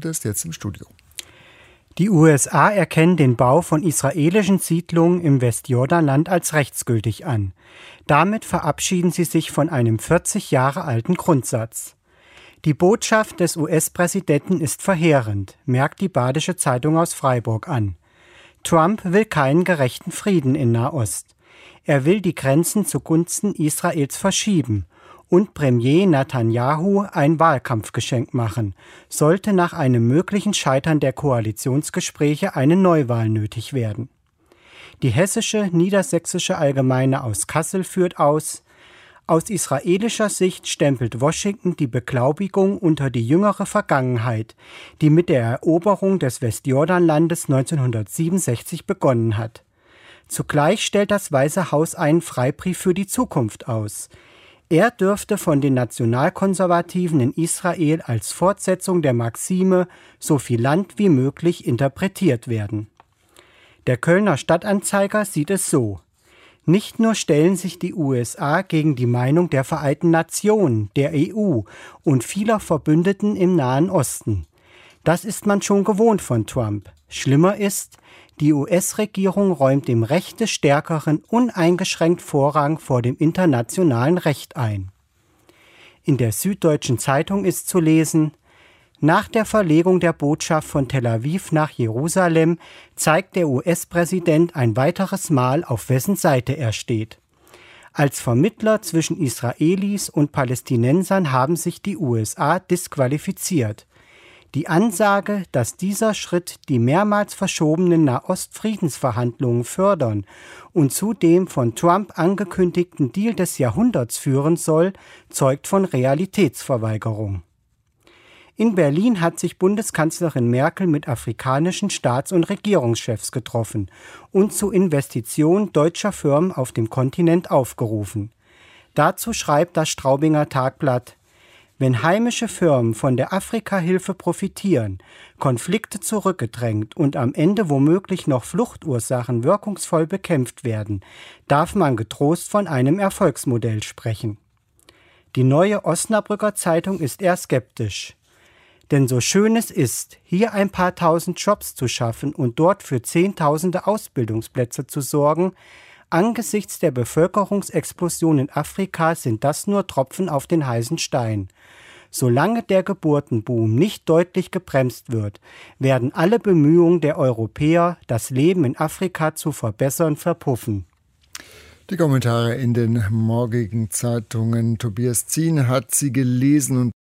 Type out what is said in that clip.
Der ist jetzt im Studio. Die USA erkennen den Bau von israelischen Siedlungen im Westjordanland als rechtsgültig an. Damit verabschieden sie sich von einem 40 Jahre alten Grundsatz. Die Botschaft des US-Präsidenten ist verheerend, merkt die Badische Zeitung aus Freiburg an. Trump will keinen gerechten Frieden in Nahost. Er will die Grenzen zugunsten Israels verschieben und Premier Netanyahu ein Wahlkampfgeschenk machen, sollte nach einem möglichen Scheitern der Koalitionsgespräche eine Neuwahl nötig werden. Die Hessische Niedersächsische Allgemeine aus Kassel führt aus: Aus israelischer Sicht stempelt Washington die Beglaubigung unter die jüngere Vergangenheit, die mit der Eroberung des Westjordanlandes 1967 begonnen hat. Zugleich stellt das Weiße Haus einen Freibrief für die Zukunft aus. Er dürfte von den Nationalkonservativen in Israel als Fortsetzung der Maxime „so viel Land wie möglich“ interpretiert werden. Der Kölner Stadtanzeiger sieht es so: Nicht nur stellen sich die USA gegen die Meinung der Vereinten Nationen, der EU und vieler Verbündeten im Nahen Osten. Das ist man schon gewohnt von Trump. Schlimmer ist, die US-Regierung räumt dem Recht des Stärkeren uneingeschränkt Vorrang vor dem internationalen Recht ein. In der Süddeutschen Zeitung ist zu lesen: Nach der Verlegung der Botschaft von Tel Aviv nach Jerusalem zeigt der US-Präsident ein weiteres Mal, auf wessen Seite er steht. Als Vermittler zwischen Israelis und Palästinensern haben sich die USA disqualifiziert. Die Ansage, dass dieser Schritt die mehrmals verschobenen Nahost-Friedensverhandlungen fördern und zudem von Trump angekündigten Deal des Jahrhunderts führen soll, zeugt von Realitätsverweigerung. In Berlin hat sich Bundeskanzlerin Merkel mit afrikanischen Staats- und Regierungschefs getroffen und zu Investitionen deutscher Firmen auf dem Kontinent aufgerufen. Dazu schreibt das Straubinger Tagblatt: Wenn heimische Firmen von der Afrika-Hilfe profitieren, Konflikte zurückgedrängt und am Ende womöglich noch Fluchtursachen wirkungsvoll bekämpft werden, darf man getrost von einem Erfolgsmodell sprechen. Die Neue Osnabrücker Zeitung ist eher skeptisch. Denn so schön es ist, hier ein paar tausend Jobs zu schaffen und dort für Zehntausende Ausbildungsplätze zu sorgen, angesichts der Bevölkerungsexplosion in Afrika sind das nur Tropfen auf den heißen Stein. Solange der Geburtenboom nicht deutlich gebremst wird, werden alle Bemühungen der Europäer, das Leben in Afrika zu verbessern, verpuffen. Die Kommentare in den morgigen Zeitungen. Tobias Zien hat sie gelesen und